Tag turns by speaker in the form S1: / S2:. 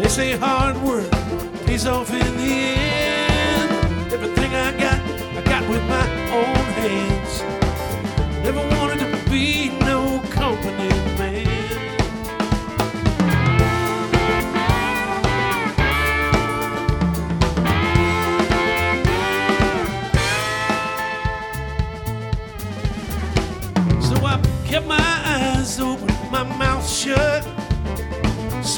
S1: They say hard work pays off in the end. Everything I got with my own hands. Never wanted to be no company man. So I kept my eyes open, my mouth shut.